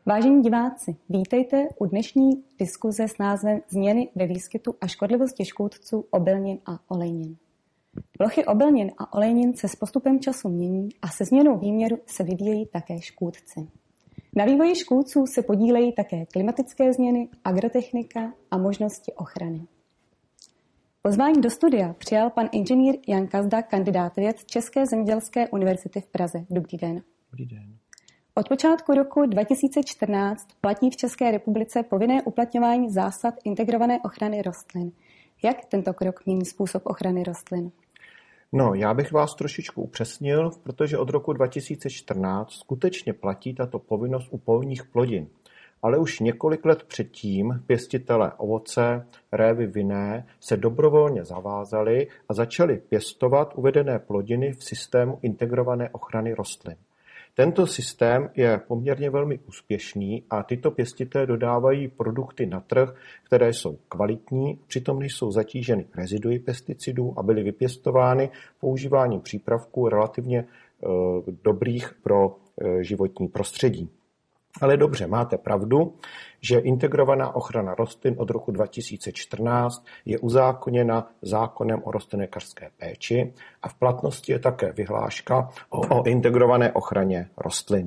Vážení diváci, vítejte u dnešní diskuze s názvem Změny ve výskytu a škodlivosti škůdců obilnin a olejnin. Plochy obilnin a olejnin se s postupem času mění a se změnou výměru se vyvíjejí také škůdci. Na vývoji škůdců se podílejí také klimatické změny, agrotechnika a možnosti ochrany. Pozvání do studia přijal pan inženýr Jan Kazda, kandidát věd České zemědělské univerzity v Praze. Dobrý den. Dobrý den. Od počátku roku 2014 platí v České republice povinné uplatňování zásad integrované ochrany rostlin. Jak tento krok mění způsob ochrany rostlin? No, já bych vás trošičku upřesnil, protože od roku 2014 skutečně platí tato povinnost u polních plodin. Ale už několik let předtím pěstitelé ovoce, révy vinné se dobrovolně zavázali a začali pěstovat uvedené plodiny v systému integrované ochrany rostlin. Tento systém je poměrně velmi úspěšný a tyto pěstitelé dodávají produkty na trh, které jsou kvalitní, přitom nejsou zatíženy reziduji pesticidů a byly vypěstovány používáním přípravků relativně dobrých pro životní prostředí. Ale dobře, máte pravdu, že integrovaná ochrana rostlin od roku 2014 je uzákoněna zákonem o rostlinnékařské péči a v platnosti je také vyhláška o integrované ochraně rostlin.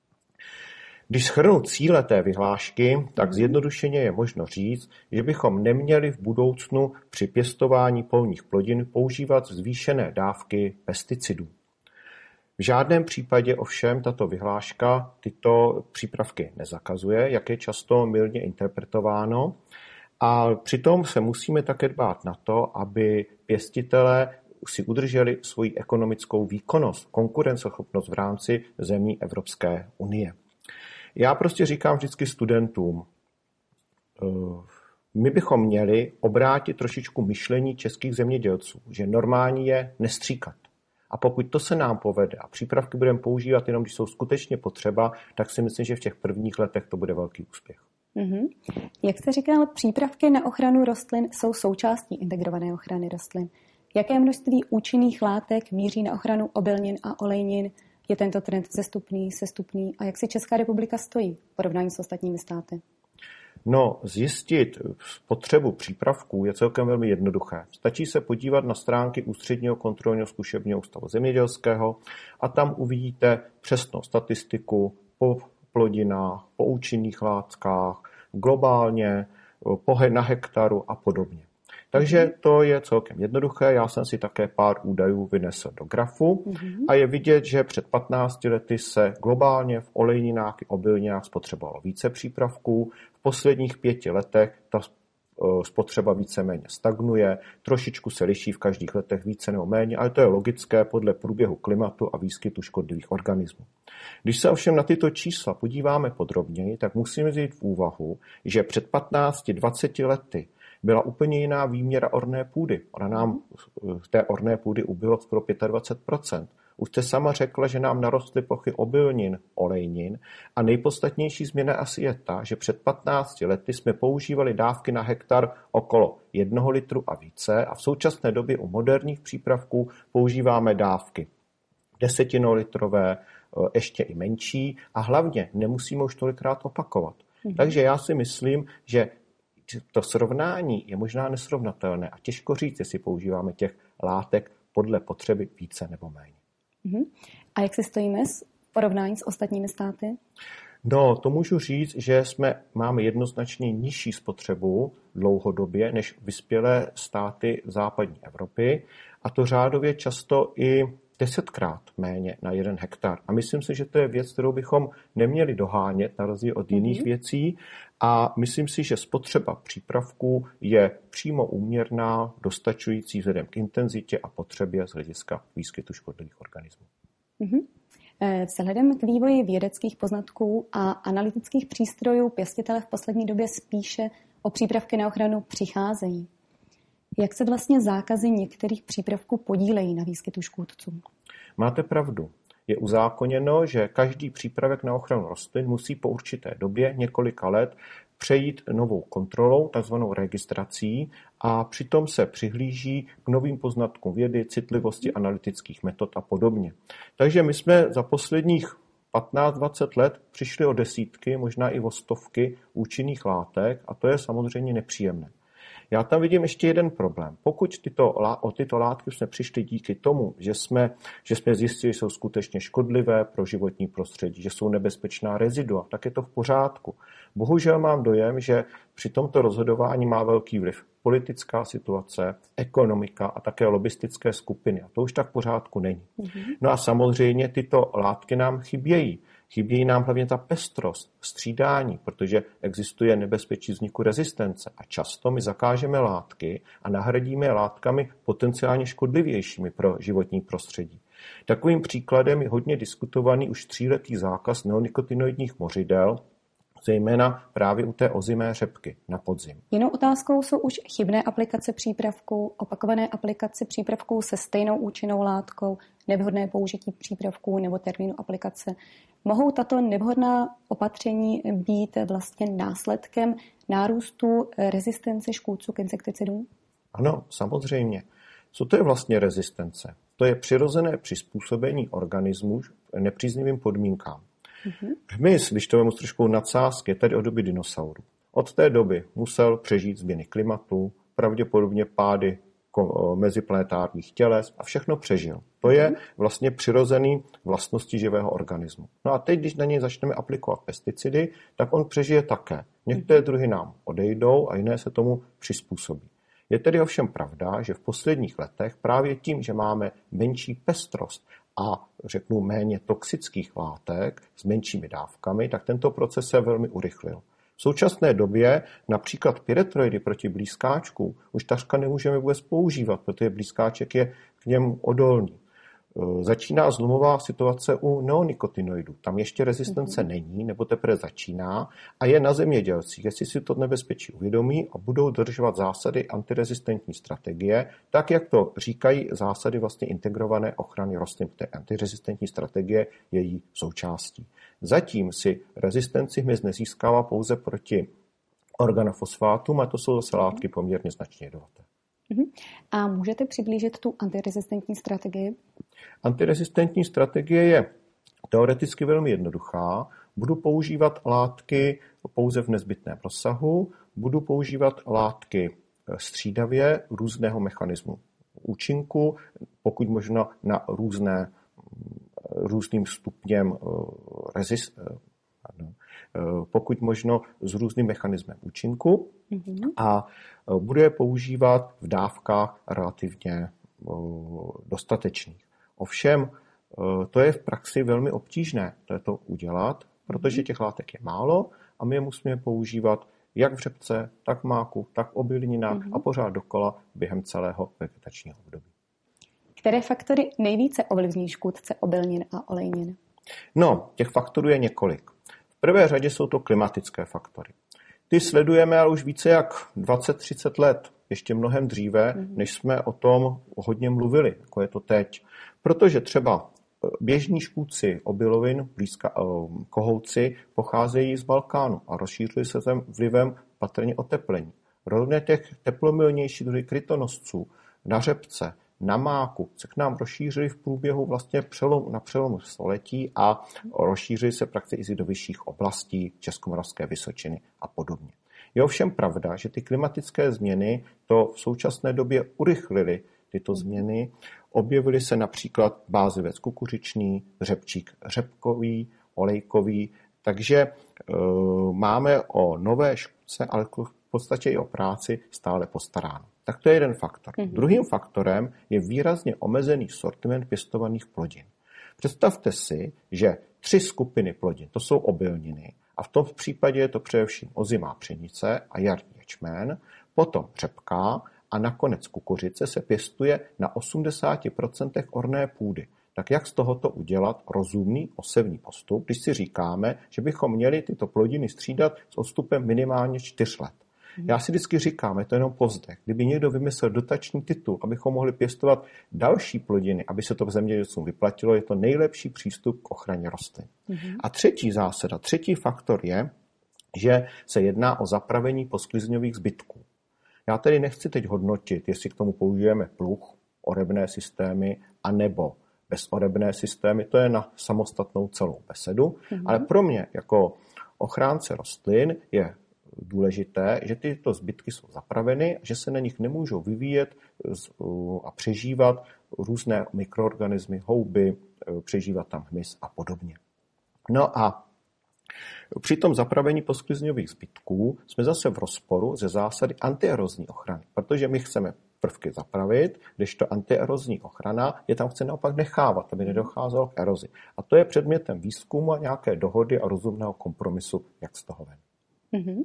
Když shrnu cíle té vyhlášky, tak zjednodušeně je možno říct, že bychom neměli v budoucnu při pěstování polních plodin používat zvýšené dávky pesticidů. V žádném případě ovšem tato vyhláška tyto přípravky nezakazuje, jak je často mylně interpretováno. A přitom se musíme také dbát na to, aby pěstitelé si udrželi svoji ekonomickou výkonnost, konkurenceschopnost v rámci zemí Evropské unie. Já prostě říkám vždycky studentům, my bychom měli obrátit trošičku myšlení českých zemědělců, že normální je nestříkat. A pokud to se nám povede a přípravky budeme používat jenom, když jsou skutečně potřeba, tak si myslím, že v těch prvních letech to bude velký úspěch. Jak jste říkal, přípravky na ochranu rostlin jsou součástí integrované ochrany rostlin. Jaké množství účinných látek míří na ochranu obilnin a olejnin? Je tento trend vzestupný, sestupný a jak si Česká republika stojí v porovnání s ostatními státy? No, zjistit spotřebu přípravků je celkem velmi jednoduché. Stačí se podívat na stránky Ústředního kontrolního zkušebního ústavu zemědělského a tam uvidíte přesnou statistiku po plodinách, po účinných látkách, globálně, na hektaru a podobně. Takže to je celkem jednoduché. Já jsem si také pár údajů vynesl do grafu a je vidět, že před 15 lety se globálně v olejninách i obilninách spotřebovalo více přípravků. V posledních 5 letech ta spotřeba víceméně stagnuje, trošičku se liší v každých letech více nebo méně, ale to je logické podle průběhu klimatu a výskytu škodlivých organismů. Když se ovšem na tyto čísla podíváme podrobněji, tak musíme vzít v úvahu, že před 15-20 lety byla úplně jiná výměra orné půdy. Ona nám z té orné půdy ubylo skoro 25%. Už jste sama řekla, že nám narostly plochy obilnin, olejnin a nejpodstatnější změna asi je ta, že před 15 lety jsme používali dávky na hektar okolo 1 litru a více a v současné době u moderních přípravků používáme dávky 10litrové, ještě i menší a hlavně nemusíme už tolikrát opakovat. Takže já si myslím, že to srovnání je možná nesrovnatelné a těžko říct, jestli používáme těch látek podle potřeby více nebo méně. A jak se stojíme v porovnání s ostatními státy? No, to můžu říct, že máme jednoznačně nižší spotřebu dlouhodobě než vyspělé státy západní Evropy a to řádově často i 10krát méně na 1 hektar. A myslím si, že to je věc, kterou bychom neměli dohánět na rozdíl od jiných věcí. A myslím si, že spotřeba přípravků je přímo úměrná, dostačující vzhledem k intenzitě a potřebě z hlediska výskytu škodlivých organismů. Vzhledem k vývoji vědeckých poznatků a analytických přístrojů pěstitelé v poslední době spíše o přípravky na ochranu přicházejí. Jak se vlastně zákazy některých přípravků podílejí na výskytu škůdců? Máte pravdu. Je uzákoněno, že každý přípravek na ochranu rostlin musí po určité době, několika let, přejít novou kontrolou, takzvanou registrací, a přitom se přihlíží k novým poznatkům vědy, citlivosti analytických metod a podobně. Takže my jsme za posledních 15-20 let přišli o desítky, možná i o stovky účinných látek a to je samozřejmě nepříjemné. Já tam vidím ještě jeden problém. Pokud o tyto látky jsme přišli díky tomu, že jsme zjistili, že jsou skutečně škodlivé pro životní prostředí, že jsou nebezpečná rezidua, tak je to v pořádku. Bohužel mám dojem, že při tomto rozhodování má velký vliv politická situace, ekonomika a také lobistické skupiny. A to už tak v pořádku není. No a samozřejmě tyto látky nám chybějí. Chybějí nám hlavně ta pestrost, střídání, protože existuje nebezpečí vzniku rezistence a často my zakážeme látky a nahradíme je látkami potenciálně škodlivějšími pro životní prostředí. Takovým příkladem je hodně diskutovaný už 3letý zákaz neonikotinoidních mořidel, zejména právě u té ozimé řepky na podzim. Jinou otázkou jsou už chybné aplikace přípravků, opakované aplikace přípravků se stejnou účinnou látkou, nevhodné použití přípravků nebo termínu aplikace. Mohou tato nevhodná opatření být vlastně následkem nárůstu rezistence škůdců k insekticidům? Ano, samozřejmě. Co to je vlastně rezistence? To je přirozené přizpůsobení organismů nepříznivým podmínkám. Hmyz, když to vemu s trošku nadsázky, je tady od doby dinosaurů. Od té doby musel přežít změny klimatu, pravděpodobně pády meziplanetárních těles a všechno přežil. To je vlastně přirozený vlastnosti živého organismu. No a teď, když na něj začneme aplikovat pesticidy, tak on přežije také. Některé druhy nám odejdou a jiné se tomu přizpůsobí. Je tedy ovšem pravda, že v posledních letech právě tím, že máme menší pestrost a řeknu méně toxických látek s menšími dávkami, tak tento proces se velmi urychlil. V současné době například pyretroidy proti blízkáčku už takřka nemůžeme vůbec používat, protože blízkáček je k němu odolný. Začíná zlomová situace u neonikotinoidů. Tam ještě rezistence není, nebo teprve začíná a je na zemědělcích, jestli si to nebezpečí uvědomí a budou dodržovat zásady antirezistentní strategie, tak jak to říkají zásady vlastně integrované ochrany rostlin. Té antirezistentní strategie je její součástí. Zatím si rezistenci hmyz nezískává pouze proti organofosfátům a to jsou zase látky poměrně značně jedovaté. A můžete přiblížit tu antirezistentní strategii? Antirezistentní strategie je teoreticky velmi jednoduchá. Budu používat látky pouze v nezbytném rozsahu, budu používat látky střídavě různého mechanismu účinku, pokud možno na různým stupněm pokud možno s různým mechanismem účinku a budu je používat v dávkách relativně dostatečných. Ovšem, to je v praxi velmi obtížné to udělat, protože těch látek je málo a my je musíme používat jak v řepce, tak v máku, tak v obilninách a pořád dokola během celého vegetačního období. Které faktory nejvíce ovlivní škůdce obilnin a olejnin? No, těch faktorů je několik. V prvé řadě jsou to klimatické faktory. Ty sledujeme ale už více jak 20-30 let, ještě mnohem dříve, než jsme o tom hodně mluvili, jako je to teď. Protože třeba běžní škůdci obilovin, kohouci, pocházejí z Balkánu a rozšířili se tam vlivem patrně oteplení. Rovně těch teplomilnějších druhy krytonosců na řepce, na máku se k nám rozšířili v průběhu vlastně na přelomu století a rozšířili se prakticky i do vyšších oblastí Českomoravské Vysočiny a podobně. Je ovšem pravda, že ty klimatické změny to v současné době urychlily tyto změny. Objevily se například bázivec kukuřičný, řepčík řepkový, olejkový, takže máme o nové škůdce, ale v podstatě i o práci stále postaráno. Tak to je jeden faktor. Druhým faktorem je výrazně omezený sortiment pěstovaných plodin. Představte si, že 3 skupiny plodin, to jsou obilniny, a v tom případě je to především ozimá pšenice a jarní ječmen, potom řepka a nakonec kukuřice se pěstuje na 80% orné půdy. Tak jak z tohoto udělat rozumný osevní postup, když si říkáme, že bychom měli tyto plodiny střídat s odstupem minimálně 4 let. Já si vždycky říkám, je to jenom povzdech. Kdyby někdo vymyslel dotační titul, abychom mohli pěstovat další plodiny, aby se to v zemědělcům vyplatilo, je to nejlepší přístup k ochraně rostlin. A třetí zásada, třetí faktor je, že se jedná o zapravení posklizňových zbytků. Já tedy nechci teď hodnotit, jestli k tomu použijeme pluh, orebné systémy, anebo bezorebné systémy, to je na samostatnou celou besedu, ale pro mě jako ochránce rostlin je důležité, že tyto zbytky jsou zapraveny, že se na nich nemůžou vyvíjet a přežívat různé mikroorganismy, houby, přežívat tam hmyz a podobně. No a při tom zapravení posklizňových zbytků jsme zase v rozporu ze zásady antierozní ochrany, protože my chceme prvky zapravit, kdežto antierozní ochrana je tam chce naopak nechávat, aby nedocházelo k erozi. A to je předmětem výzkumu a nějaké dohody a rozumného kompromisu, jak z toho ven. Mm-hmm.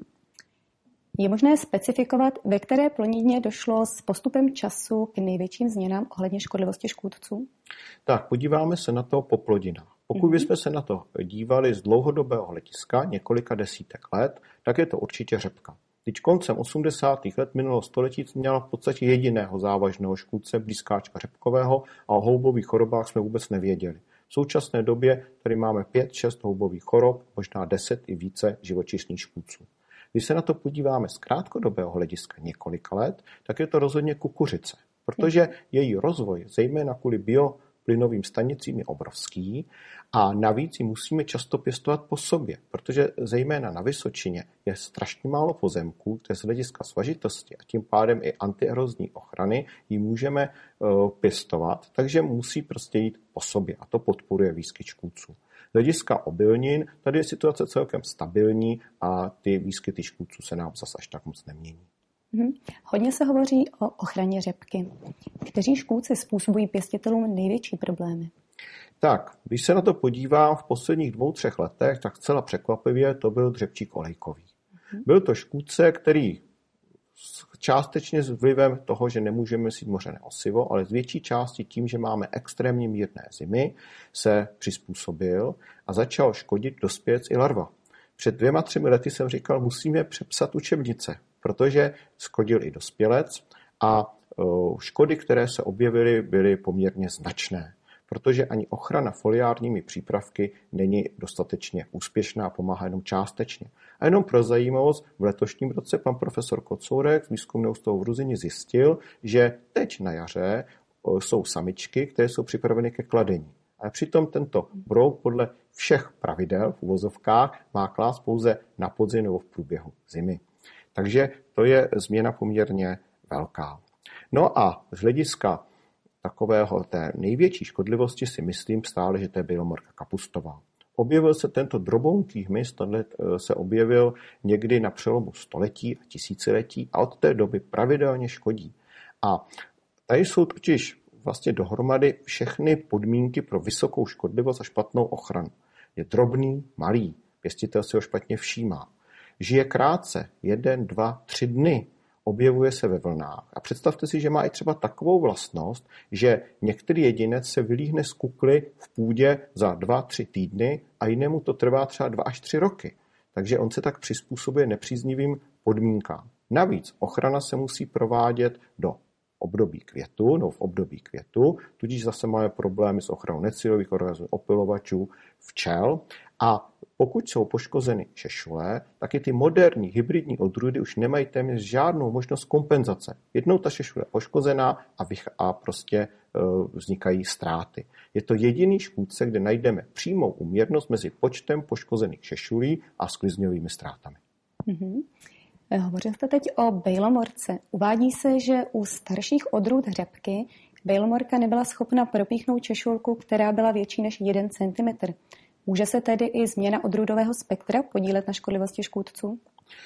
Je možné specifikovat, ve které plodině došlo s postupem času k největším změnám ohledně škodlivosti škůdců? Tak, podíváme se na to po plodinách. Pokud bychom se na to dívali z dlouhodobého hlediska, několika desítek let, tak je to určitě řepka. Teď koncem 80. let minulého století měla v podstatě jediného závažného škůdce, blízkáčka řepkového, a o houbových chorobách jsme vůbec nevěděli. V současné době tady máme 5-6 houbových chorob, možná 10 i více živočišných škůdců. Když se na to podíváme z krátkodobého hlediska několika let, tak je to rozhodně kukuřice, protože její rozvoj, zejména kvůli bioplynovým stanicím, je obrovský a navíc ji musíme často pěstovat po sobě, protože zejména na Vysočině je strašně málo pozemků, které z hlediska svažitosti a tím pádem i antierozní ochrany ji můžeme pěstovat, takže musí prostě jít po sobě a to podporuje výskyt škůdců. Z hlediska obilnin, tady je situace celkem stabilní a ty výskyty škůdců se nám zase až tak moc nemění. Hodně se hovoří o ochraně řepky. Kteří škůdci způsobují pěstitelům největší problémy? Tak, když se na to podívám v posledních 2-3 letech, tak zcela překvapivě to byl dřepčík olejkový. Byl to škůdce, který částečně s vlivem toho, že nemůžeme sít mořené osivo, ale z větší části tím, že máme extrémně mírné zimy, se přizpůsobil a začal škodit dospělec i larva. Před 2-3 lety jsem říkal, musíme přepsat učebnice, protože škodil i dospělec a škody, které se objevily, byly poměrně značné, protože ani ochrana foliárními přípravky není dostatečně úspěšná, pomáhá jenom částečně. A jenom pro zajímavost, v letošním roce pan profesor Kocourek z výzkumného ústavu v Ruzyni zjistil, že teď na jaře jsou samičky, které jsou připraveny ke kladení. A přitom tento brouk podle všech pravidel v uvozovkách má klást pouze na podzim nebo v průběhu zimy. Takže to je změna poměrně velká. No a z hlediska takového té největší škodlivosti si myslím stále, že to je bělomorka kapustová. Objevil se tento drobounký hmyz, se objevil někdy na přelomu století a tisíciletí a od té doby pravidelně škodí. A tady jsou totiž vlastně dohromady všechny podmínky pro vysokou škodlivost a špatnou ochranu. Je drobný, malý, pěstitel si ho špatně všímá. Žije krátce, 1, 2, 3 dny. Objevuje se ve vlnách. A představte si, že má i třeba takovou vlastnost, že některý jedinec se vylíhne z kukly v půdě za 2-3 týdny a jinému to trvá třeba 2 až 3 roky. Takže on se tak přizpůsobuje nepříznivým podmínkám. Navíc ochrana se musí provádět do období květu, no v období květu, tudíž zase máme problémy s ochranou necílových organismů, opylovačů, včel. A pokud jsou poškozeny šešule, tak i ty moderní hybridní odrůdy už nemají téměř žádnou možnost kompenzace. Jednou ta šešule je poškozená a prostě vznikají ztráty. Je to jediný škůdce, kde najdeme přímou úměrnost mezi počtem poškozených šešulí a sklizňovými ztrátami. Mm-hmm. Hovořil jste teď o bejlomorce. Uvádí se, že u starších odrůd řepky bejlomorka nebyla schopna propíchnout češulku, která byla větší než 1 cm. Může se tedy i změna odrůdového spektra podílet na škodlivosti škůdců?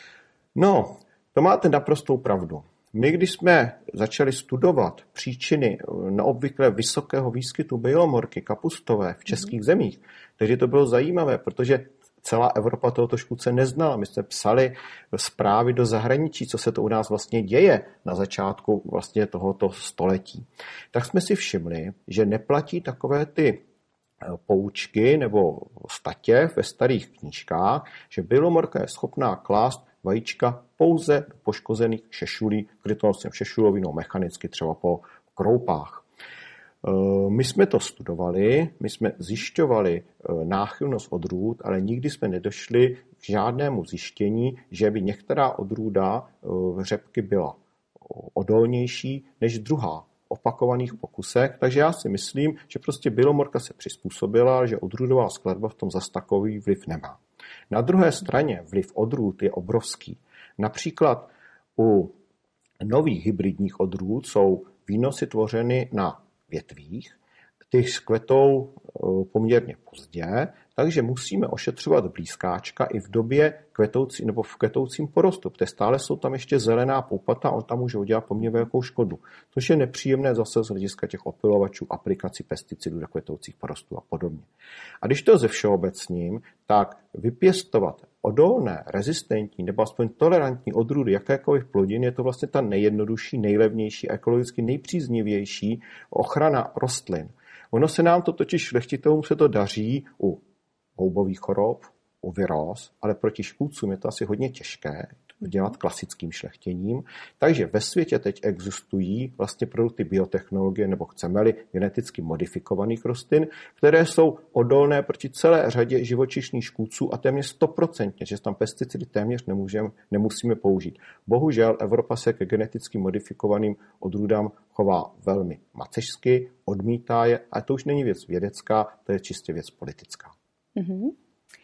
No, to máte naprostou pravdu. My, když jsme začali studovat příčiny neobvykle vysokého výskytu bejlomorky kapustové v českých zemích, takže to bylo zajímavé, protože celá Evropa tohoto škůdce neznala. My jsme psali zprávy do zahraničí, co se to u nás vlastně děje na začátku vlastně tohoto století. Tak jsme si všimli, že neplatí takové ty poučky nebo statě ve starých knížkách, že bělomorka je schopná klást vajíčka pouze do poškozených šešulí, krytonosem šešulovinou mechanicky třeba po kroupách. My jsme to studovali, my jsme zjišťovali náchylnost odrůd, ale nikdy jsme nedošli k žádnému zjištění, že by některá odrůda řepky byla odolnější než druhá. opakovaných pokusech, takže já si myslím, že prostě bělomorka se přizpůsobila, že odrůdová skladba v tom zas takový vliv nemá. Na druhé straně vliv odrůd je obrovský. Například u nových hybridních odrůd jsou výnosy tvořeny na větvích, ty kvetou poměrně pozdě, takže musíme ošetřovat blízkáčka i v době kvetoucí nebo v kvetoucím porostu, protože stále jsou tam ještě zelená poupata a on tam může udělat poměrně velkou škodu. Což je nepříjemné zase z hlediska těch opilovačů, aplikací pesticidů do kvetoucích porostů a podobně. A když to ze všeobecním, tak vypěstovat odolné, rezistentní nebo aspoň tolerantní odrůdy jakékoliv plodin je to vlastně ta nejjednodušší, nejlevnější a ekologicky nejpříznivější ochrana rostlin. Ono se nám to totiž šlechtitelům se to daří u houbových chorob, u viróz, ale proti škůdcům je to asi hodně těžké dělat klasickým šlechtěním. Takže ve světě teď existují vlastně produkty biotechnologie, nebo chceme-li geneticky modifikovaných rostlin, které jsou odolné proti celé řadě živočišných škůdců a téměř 100%, že tam pesticidy téměř nemusíme použít. Bohužel Evropa se ke geneticky modifikovaným odrůdám chová velmi macešsky, odmítá je, a to už není věc vědecká, to je čistě věc politická. Mm-hmm.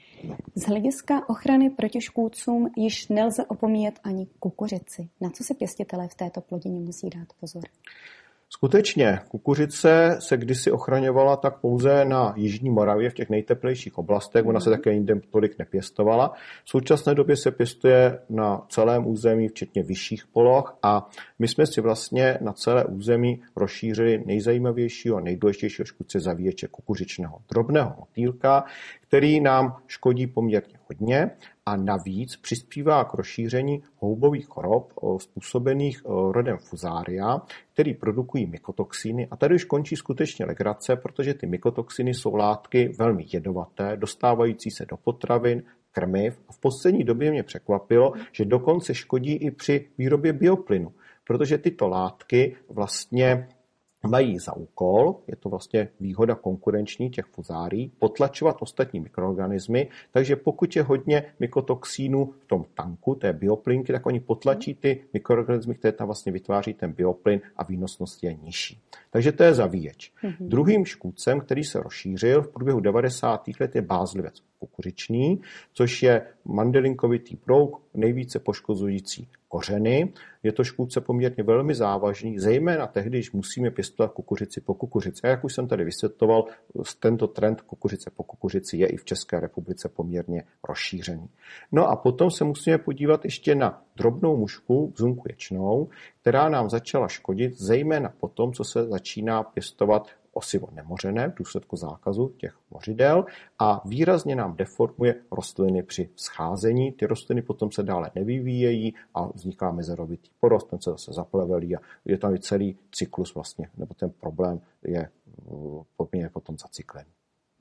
Z hlediska ochrany proti škůdcům již nelze opomíjet ani kukuřici. Na co se pěstitelé v této plodině musí dát pozor? Skutečně, kukuřice se kdysi ochraňovala tak pouze na jižní Moravě v těch nejteplejších oblastech, ona se také jinde tolik nepěstovala. V současné době se pěstuje na celém území, včetně vyšších poloh, a my jsme si vlastně na celé území rozšířili nejzajímavějšího a nejdůležitějšího škůdce zavíječe kukuřičného drobného motýlka, který nám škodí poměrně hodně a navíc přispívá k rozšíření houbových chorob způsobených rodem Fusaria, který produkují mykotoxiny. A tady už končí skutečně legrace, protože ty mykotoxiny jsou látky velmi jedovaté, dostávající se do potravin, krmiv. A v poslední době mě překvapilo, že dokonce škodí i při výrobě bioplynu, protože tyto látky vlastně mají za úkol, je to vlastně výhoda konkurenční těch fuzárií, potlačovat ostatní mikroorganismy, takže pokud je hodně mykotoxínů v tom tanku, té bioplynky, tak oni potlačí ty mikroorganismy, které tam vlastně vytváří ten bioplyn a výnosnost je nižší. Takže to je zavíječ. Druhým škůdcem, který se rozšířil v průběhu 90. let, je bázlivec kukuřičný, což je mandelinkovitý brouk, nejvíce poškozující kořeny. Je to škůdce poměrně velmi závažný, zejména tehdy, když musíme pěstovat kukuřici po kukuřici. A jak už jsem tady vysvětloval, tento trend kukuřice po kukuřici je i v České republice poměrně rozšířený. No a potom se musíme podívat ještě na drobnou mušku, bzunku ječnou, která nám začala škodit, zejména po tom, co se začíná pěstovat osivo nemořené v důsledku zákazu těch mořidel a výrazně nám deformuje rostliny při vzcházení. Ty rostliny potom se dále nevyvíjejí a vzniká mezerovitý porost, ten se zase zaplevelí a je tam i celý cyklus vlastně, nebo ten problém je poměrně potom zacyklený.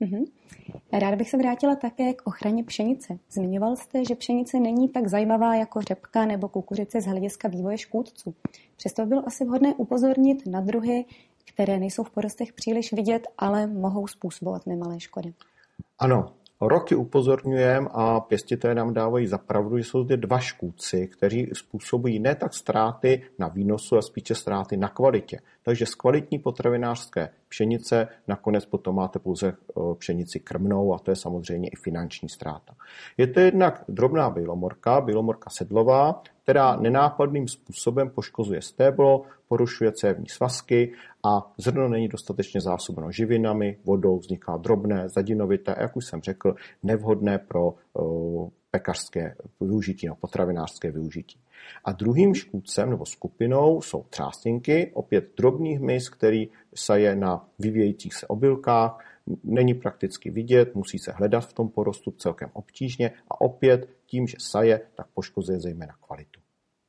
Ráda bych se vrátila také k ochraně pšenice. Zmiňoval jste, že pšenice není tak zajímavá jako řepka nebo kukuřice z hlediska vývoje škůdců. Přesto bylo asi vhodné upozornit na druhy, které nejsou v porostech příliš vidět, ale mohou způsobovat nemalé škody. Ano, roky upozorňujeme a pěstitelé nám dávají za pravdu, že jsou zde dva škůdci, kteří způsobují ne tak ztráty na výnosu, ale spíše ztráty na kvalitě. Takže z kvalitní potravinářské pšenice nakonec potom máte pouze pšenici krmnou a to je samozřejmě i finanční ztráta. Je to jednak drobná bělomorka sedlová, která nenápadným způsobem poškozuje stéblo, porušuje cévní svazky a zrno není dostatečně zásobeno živinami, vodou, vzniká drobné, zadinovité a jak už jsem řekl, nevhodné pro pekařské využití, potravinářské využití. A druhým škůdcem nebo skupinou jsou třástinky, opět drobný hmyz, který saje na vyvíjejících se obilkách, není prakticky vidět, musí se hledat v tom porostu celkem obtížně a opět tím, že saje, tak poškozuje zejména kvalitu.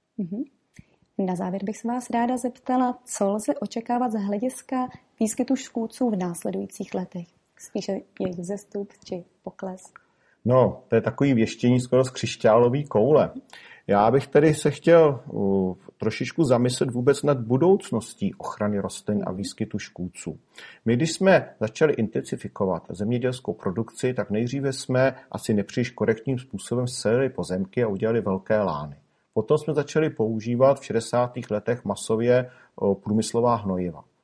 Na závěr bych se vás ráda zeptala, co lze očekávat z hlediska výskytu škůdců v následujících letech? Spíše jejich vzestup či pokles? No, to je takový věštění skoro z křišťálové koule. Já bych tady se chtěl trošičku zamyslet vůbec nad budoucností ochrany rostlin a výskytu škůdců. My, když jsme začali intenzifikovat zemědělskou produkci, tak nejdříve jsme asi nepříliš korektním způsobem scelili pozemky a udělali velké lány. Potom jsme začali používat v 60. letech masově průmyslová hnojiva.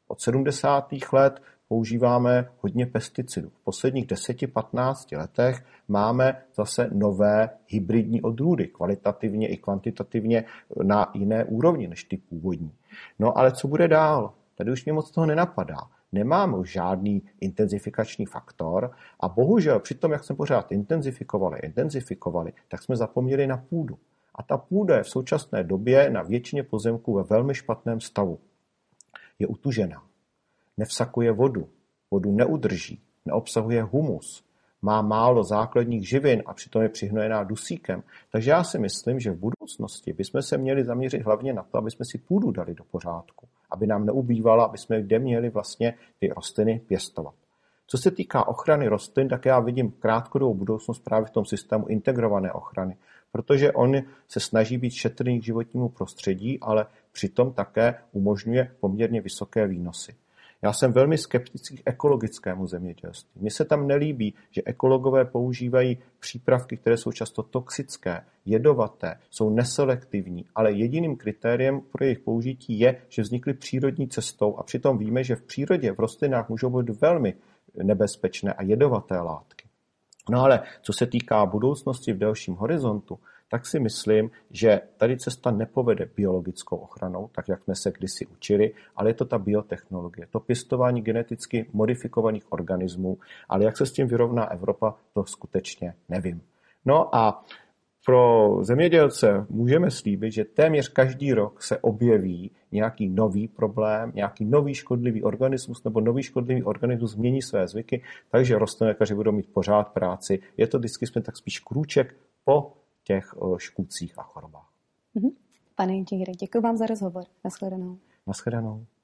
Od 70. let používáme hodně pesticidů. V posledních 10-15 letech máme zase nové hybridní odrůdy, kvalitativně i kvantitativně na jiné úrovni než ty původní. No ale co bude dál? Tady už mě moc toho nenapadá. Nemáme už žádný intenzifikační faktor a bohužel při tom, jak jsme pořád intenzifikovali, tak jsme zapomněli na půdu. A ta půda je v současné době na většině pozemků ve velmi špatném stavu. Je utužená, nevsakuje vodu, vodu neudrží, neobsahuje humus, má málo základních živin a přitom je přihnojená dusíkem. Takže já si myslím, že v budoucnosti bychom se měli zaměřit hlavně na to, aby jsme si půdu dali do pořádku, aby nám neubývala, aby jsme kde měli vlastně ty rostliny pěstovat. Co se týká ochrany rostlin, tak já vidím krátkodobou budoucnost právě v tom systému integrované ochrany, protože on se snaží být šetrný k životnímu prostředí, ale přitom také umožňuje poměrně vysoké výnosy. Já jsem velmi skeptický k ekologickému zemědělství. Mně se tam nelíbí, že ekologové používají přípravky, které jsou často toxické, jedovaté, jsou neselektivní, ale jediným kritériem pro jejich použití je, že vznikly přírodní cestou a přitom víme, že v přírodě, v rostlinách můžou být velmi nebezpečné a jedovaté látky. No ale co se týká budoucnosti v delším horizontu, tak si myslím, že tady cesta nepovede biologickou ochranou, tak jak jsme se kdysi učili, ale je to ta biotechnologie, to pěstování geneticky modifikovaných organismů, ale jak se s tím vyrovná Evropa, to skutečně nevím. No a pro zemědělce můžeme slíbit, že téměř každý rok se objeví nějaký nový problém, nějaký nový škodlivý organismus nebo nový škodlivý organismus změní své zvyky, takže rostlinolékaři budou mít pořád práci. Je to vždycky tak spíš krůček po těch škůdcích a chorobách. Pane inženýre, děkuji vám za rozhovor. Nashledanou. Nashledanou.